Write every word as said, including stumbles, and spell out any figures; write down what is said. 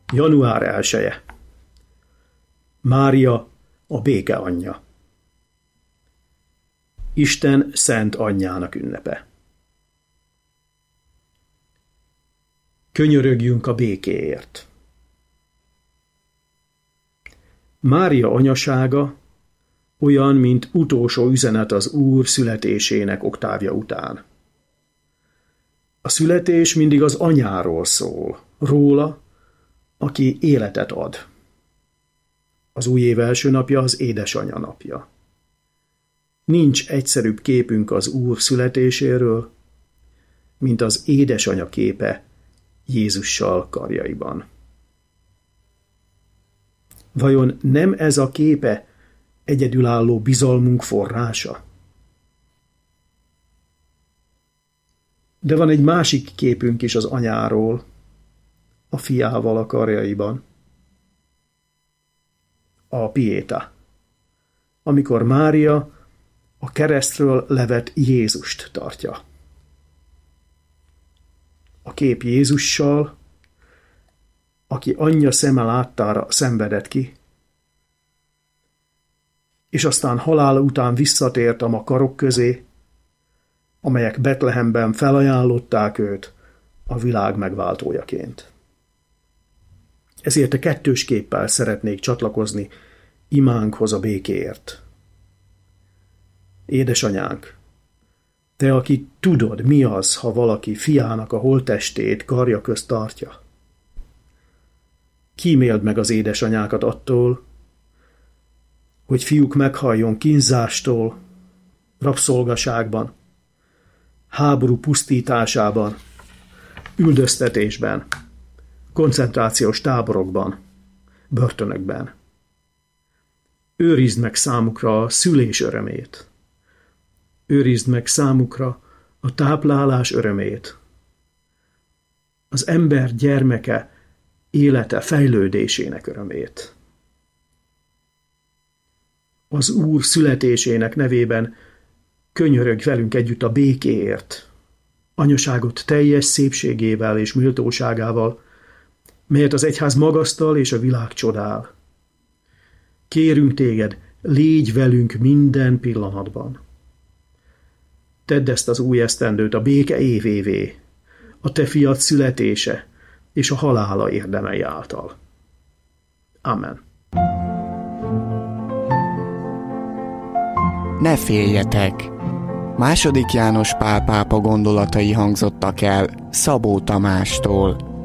január elseje. Mária, a béke anyja. Isten szent anyjának ünnepe. Könyörögjünk a békéért. Mária anyasága olyan, mint utolsó üzenet az Úr születésének oktávja után. A születés mindig az anyáról szól, róla, aki életet ad. Az új év első napja az édesanyja napja. Nincs egyszerűbb képünk az Úr születéséről, mint az édesanya képe Jézussal karjaiban. Vajon nem ez a képe egyedülálló bizalmunk forrása? De van egy másik képünk is az anyáról, a fiával a karjaiban. A Pietà, amikor Mária a keresztről levett Jézust tartja. A kép Jézussal, aki anyja szeme láttára szenvedett ki, és aztán halála után visszatért a karok közé, amelyek Betlehemben felajánlották őt a világ megváltójaként. Ezért a kettős képpel szeretnék csatlakozni imánkhoz a békéért. Édesanyánk, te, aki tudod, mi az, ha valaki fiának a holttestét karja közt tartja. Kíméld meg az édesanyákat attól, hogy fiúk meghalljon kínzástól, rabszolgaságban, háború pusztításában, üldöztetésben, koncentrációs táborokban, börtönökben. Őrizd meg számukra a szülés örömét. Őrizd meg számukra a táplálás örömét. Az ember gyermeke élete fejlődésének örömét. Az Úr születésének nevében könyörögj velünk együtt a békéért, anyaságot teljes szépségével és méltóságával, melyet az egyház magasztal és a világ csodál. Kérünk téged, légy velünk minden pillanatban. Tedd ezt az új esztendőt a béke évévé, a te fiad születése és a halála érdemei által. Amen. Ne féljetek! Második János Pál pápa gondolatai hangzottak el Szabó Tamástól.